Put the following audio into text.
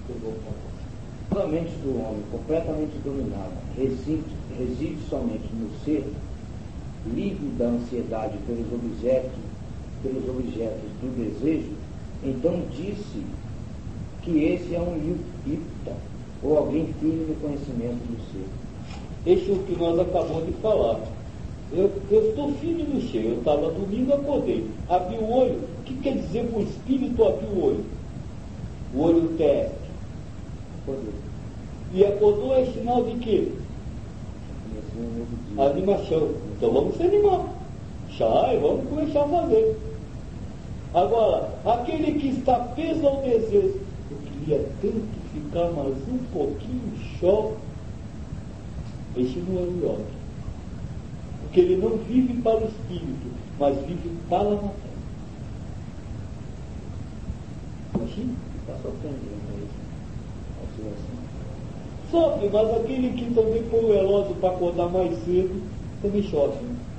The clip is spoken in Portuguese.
A mente do homem, completamente dominada, reside somente no ser, livre da ansiedade pelos objetos do desejo, então disse que esse é um hipta, ou alguém firme no conhecimento do ser. Esse é o que nós acabamos de falar. Eu estou firme no ser. Eu estava dormindo, acordei, abri o olho. O que quer dizer para o espírito abrir o olho? O olho terrestre. Acordou. E acordou é sinal de quê? Animação. Então vamos se animar. Sai, vamos começar a fazer. Agora, aquele que está preso ao desejo, eu queria tanto ficar mais um pouquinho só, esse não é o yogi. Porque ele não vive para o espírito, mas vive para a matéria. Assim? Está sofrendo isso. Sofre, mas aquele que também põe o relógio para acordar mais cedo, também sofre.